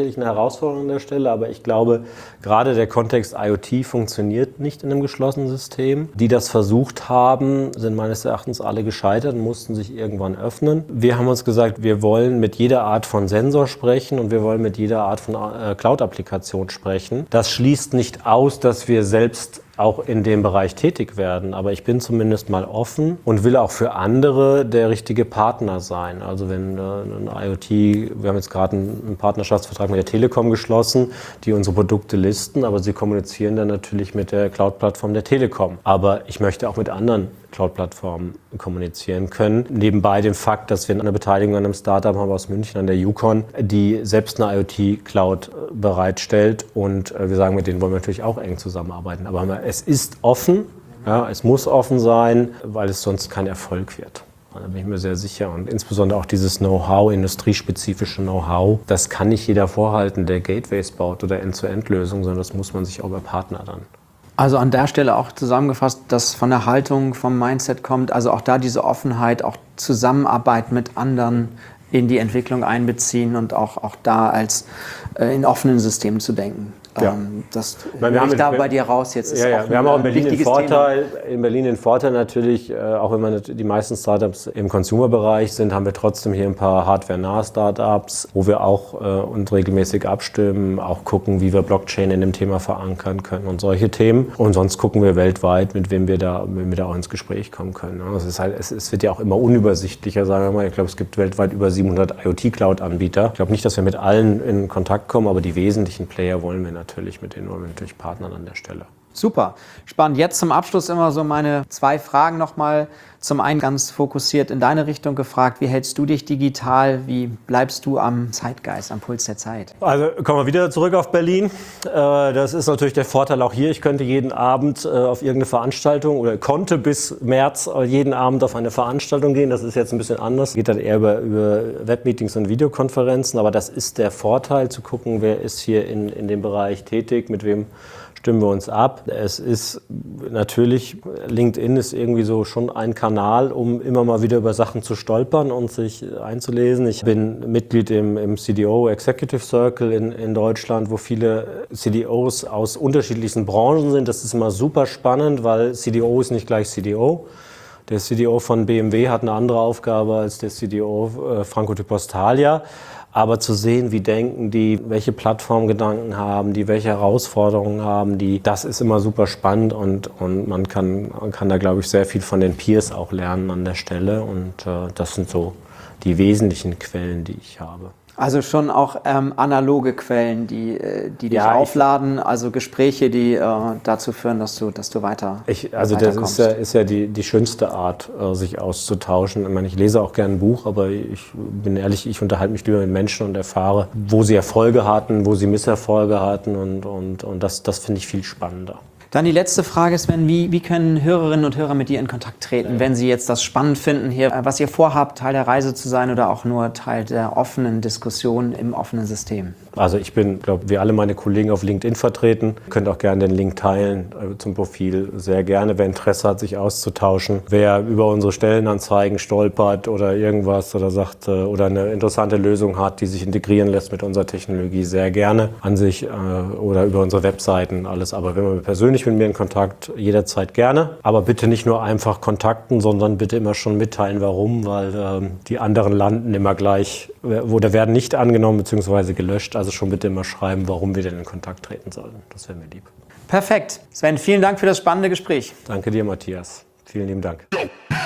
natürlich eine Herausforderung an der Stelle, aber ich glaube, gerade der Kontext IoT funktioniert nicht in einem geschlossenen System. Die das versucht haben, sind meines Erachtens alle gescheitert und mussten sich irgendwann öffnen. Wir haben uns gesagt, wir wollen mit jeder Art von Sensor sprechen und wir wollen mit jeder Art von Cloud-Applikation sprechen. Das schließt nicht aus, dass wir selbst auch in dem Bereich tätig werden. Aber ich bin zumindest mal offen und will auch für andere der richtige Partner sein. Also wenn ein IoT, wir haben jetzt gerade einen Partnerschaftsvertrag mit der Telekom geschlossen, die unsere Produkte listen, aber sie kommunizieren dann natürlich mit der Cloud-Plattform der Telekom. Aber ich möchte auch mit anderen Cloud-Plattformen kommunizieren können. Nebenbei dem Fakt, dass wir eine Beteiligung an einem Startup haben aus München, an der Yukon, die selbst eine IoT-Cloud bereitstellt. Und wir sagen, mit denen wollen wir natürlich auch eng zusammenarbeiten. Aber es ist offen, ja, es muss offen sein, weil es sonst kein Erfolg wird. Da bin ich mir sehr sicher. Und insbesondere auch dieses Know-how, industriespezifische Know-how, das kann nicht jeder vorhalten, der Gateways baut oder End-to-End-Lösungen, sondern das muss man sich auch über Partner dann. Also an der Stelle auch zusammengefasst, dass von der Haltung, vom Mindset kommt, also auch da diese Offenheit, auch Zusammenarbeit mit anderen in die Entwicklung einbeziehen und auch da als in offenen Systemen zu denken. Ja. Das höre ich da bei dir raus jetzt. Ist wir haben auch in Berlin den Vorteil natürlich, auch wenn man die meisten Startups im Consumer-Bereich sind, haben wir trotzdem hier ein paar hardware-nahe Startups, wo wir auch uns regelmäßig abstimmen, auch gucken, wie wir Blockchain in dem Thema verankern können und solche Themen. Und sonst gucken wir weltweit, mit wem wir da auch ins Gespräch kommen können. Es ist halt, es wird ja auch immer unübersichtlicher, sagen wir mal. Ich glaube, es gibt weltweit über 700 IoT-Cloud-Anbieter. Ich glaube nicht, dass wir mit allen in Kontakt kommen, aber die wesentlichen Player wollen wir natürlich, mit denen wollen wir natürlich partnern an der Stelle. Super, spannend. Jetzt zum Abschluss immer so meine 2 Fragen nochmal. Zum einen ganz fokussiert in deine Richtung gefragt, wie hältst du dich digital? Wie bleibst du am Zeitgeist, am Puls der Zeit? Also kommen wir wieder zurück auf Berlin. Das ist natürlich der Vorteil auch hier. Ich könnte jeden Abend auf irgendeine Veranstaltung oder konnte bis März jeden Abend auf eine Veranstaltung gehen. Das ist jetzt ein bisschen anders. Geht dann eher über Webmeetings und Videokonferenzen. Aber das ist der Vorteil, zu gucken, wer ist hier in dem Bereich tätig, mit wem stimmen wir uns ab. Es ist natürlich, LinkedIn ist irgendwie so schon ein Kanal, um immer mal wieder über Sachen zu stolpern und sich einzulesen. Ich bin Mitglied im CDO Executive Circle in Deutschland, wo viele CDOs aus unterschiedlichsten Branchen sind. Das ist immer super spannend, weil CDO ist nicht gleich CDO. Der CDO von BMW hat eine andere Aufgabe als der CDO Franco di Postalia. Aber zu sehen, wie denken die, welche Plattformgedanken haben die, welche Herausforderungen haben die, das ist immer super spannend und man kann da, glaube ich, sehr viel von den Peers auch lernen an der Stelle. Und das sind so die wesentlichen Quellen, die ich habe. Also schon auch analoge Quellen, die dich aufladen, also Gespräche, die dazu führen, dass du weiter das ist ja die schönste Art, sich auszutauschen. Ich meine, ich lese auch gerne ein Buch, aber ich bin ehrlich, ich unterhalte mich lieber mit Menschen und erfahre, wo sie Erfolge hatten, wo sie Misserfolge hatten und das finde ich viel spannender. Dann die letzte Frage, Sven, wie können Hörerinnen und Hörer mit dir in Kontakt treten, wenn sie jetzt das spannend finden, hier, was ihr vorhabt, Teil der Reise zu sein oder auch nur Teil der offenen Diskussion im offenen System? Also ich bin, glaube wie alle meine Kollegen auf LinkedIn vertreten. Ihr könnt auch gerne den Link teilen zum Profil. Sehr gerne, wer Interesse hat, sich auszutauschen. Wer über unsere Stellenanzeigen stolpert oder irgendwas oder sagt oder eine interessante Lösung hat, die sich integrieren lässt mit unserer Technologie, sehr gerne an sich oder über unsere Webseiten alles. Aber wenn man persönlich mit mir in Kontakt, jederzeit gerne. Aber bitte nicht nur einfach kontakten, sondern bitte immer schon mitteilen, warum, weil die anderen landen immer gleich oder werden nicht angenommen bzw. gelöscht. Also schon bitte immer schreiben, warum wir denn in Kontakt treten sollen. Das wäre mir lieb. Perfekt. Sven, vielen Dank für das spannende Gespräch. Danke dir, Matthias. Vielen lieben Dank.